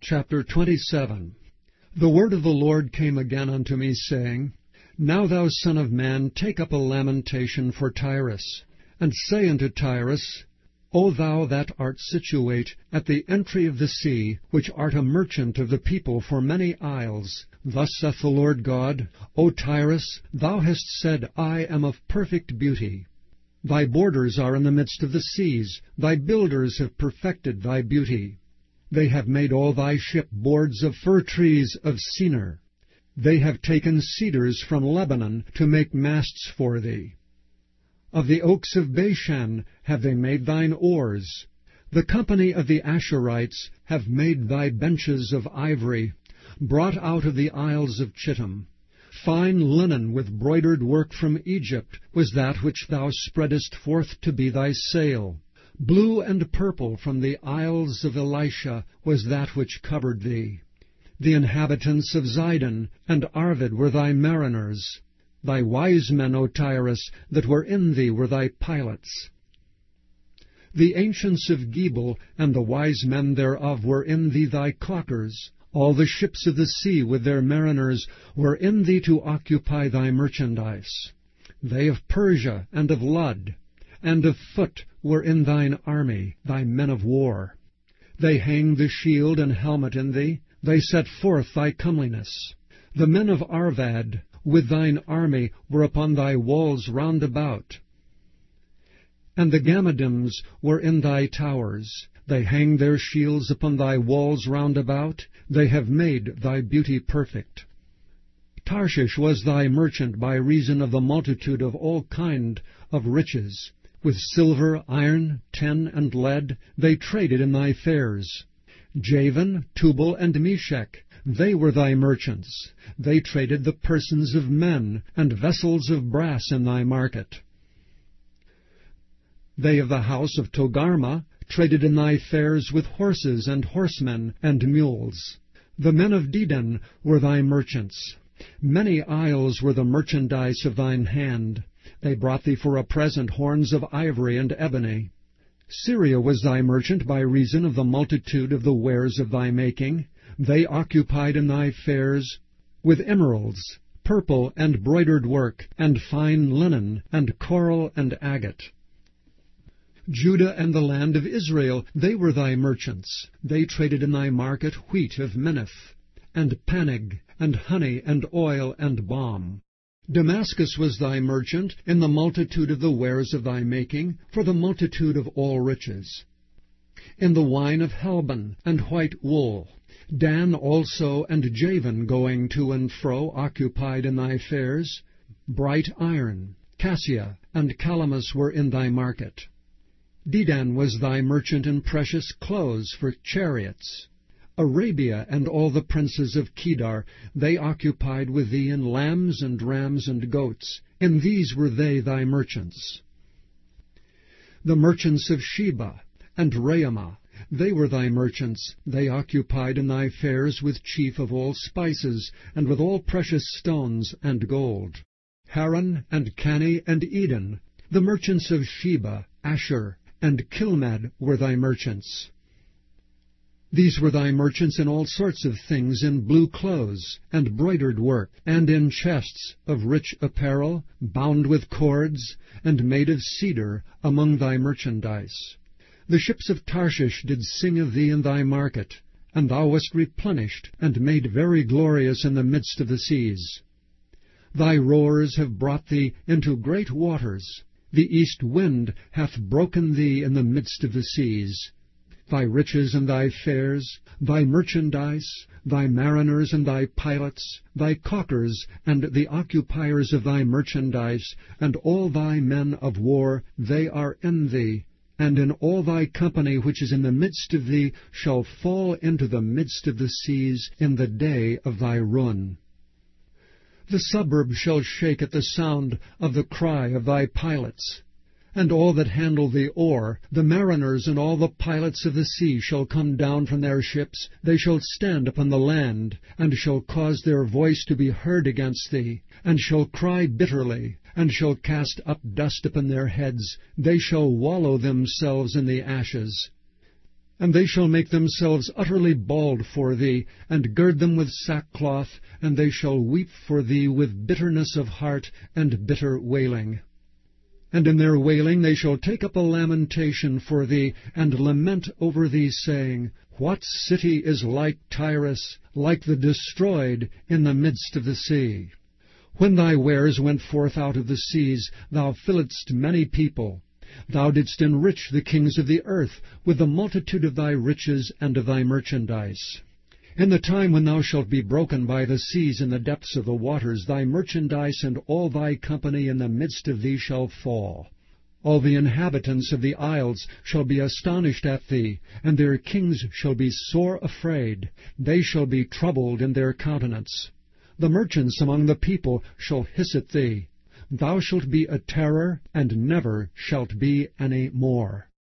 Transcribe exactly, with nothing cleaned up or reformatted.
Chapter twenty-seven. The word of the Lord came again unto me, saying, Now thou son of man, take up a lamentation for Tyrus, and say unto Tyrus, O thou that art situate at the entry of the sea, which art a merchant of the people for many isles, thus saith the Lord God, O Tyrus, thou hast said, I am of perfect beauty. Thy borders are in the midst of the seas, thy builders have perfected thy beauty. They have made all thy ship boards of fir trees of Senir. They have taken cedars from Lebanon to make masts for thee. Of the oaks of Bashan have they made thine oars. The company of the Asherites have made thy benches of ivory, brought out of the isles of Chittim. Fine linen with broidered work from Egypt was that which thou spreadest forth to be thy sail. Blue and purple from the isles of Elisha was that which covered thee. The inhabitants of Zidon and Arvad were thy mariners. Thy wise men, O Tyrus, that were in thee were thy pilots. The ancients of Gebal and the wise men thereof were in thee thy caulkers. All the ships of the sea with their mariners were in thee to occupy thy merchandise. They of Persia and of Lud and of Phut were in thine army, thy men of war. They hanged the shield and helmet in thee, they set forth thy comeliness. The men of Arvad with thine army were upon thy walls round about. And the Gammadims were in thy towers. They hanged their shields upon thy walls round about. They have made thy beauty perfect. Tarshish was thy merchant by reason of the multitude of all kind of riches. With silver, iron, tin, and lead they traded in thy fairs. Javan, Tubal, and Meshech, they were thy merchants. They traded the persons of men, and vessels of brass in thy market. They of the house of Togarma traded in thy fairs with horses and horsemen and mules. The men of Dedan were thy merchants. Many isles were the merchandise of thine hand. They brought thee for a present horns of ivory and ebony. Syria was thy merchant by reason of the multitude of the wares of thy making. They occupied in thy fairs with emeralds, purple and broidered work, and fine linen, and coral and agate. Judah and the land of Israel, they were thy merchants. They traded in thy market wheat of Minnith, and panig, and honey, and oil, and balm. Damascus was thy merchant in the multitude of the wares of thy making, for the multitude of all riches. In the wine of Helbon, and white wool. Dan also and Javan going to and fro occupied in thy fairs. Bright iron, cassia, and calamus were in thy market. Dedan was thy merchant in precious clothes for chariots. Arabia and all the princes of Kedar, they occupied with thee in lambs and rams and goats. In these were they thy merchants. The merchants of Sheba and Raamah, they were thy merchants. They occupied in thy fairs with chief of all spices, and with all precious stones and gold. Haran and Cani and Eden, the merchants of Sheba, Asher, and Kilmad were thy merchants. These were thy merchants in all sorts of things, in blue clothes, and broidered work, and in chests of rich apparel, bound with cords, and made of cedar, among thy merchandise. The ships of Tarshish did sing of thee in thy market, and thou wast replenished, and made very glorious in the midst of the seas. Thy roars have brought thee into great waters. The east wind hath broken thee in the midst of the seas. Thy riches and thy fairs, thy merchandise, thy mariners and thy pilots, thy caulkers and the occupiers of thy merchandise, and all thy men of war, they are in thee, and in all thy company which is in the midst of thee shall fall into the midst of the seas in the day of thy ruin. The suburb shall shake at the sound of the cry of thy pilots. And all that handle the oar, the mariners and all the pilots of the sea shall come down from their ships. They shall stand upon the land, and shall cause their voice to be heard against thee, and shall cry bitterly, and shall cast up dust upon their heads. They shall wallow themselves in the ashes. And they shall make themselves utterly bald for thee, and gird them with sackcloth, and they shall weep for thee with bitterness of heart and bitter wailing. And in their wailing they shall take up a lamentation for thee, and lament over thee, saying, What city is like Tyrus, like the destroyed in the midst of the sea? When thy wares went forth out of the seas, thou filledst many people. Thou didst enrich the kings of the earth with the multitude of thy riches and of thy merchandise. In the time when thou shalt be broken by the seas in the depths of the waters, thy merchandise and all thy company in the midst of thee shall fall. All the inhabitants of the isles shall be astonished at thee, and their kings shall be sore afraid. They shall be troubled in their countenance. The merchants among the people shall hiss at thee. Thou shalt be a terror, and never shalt be any more.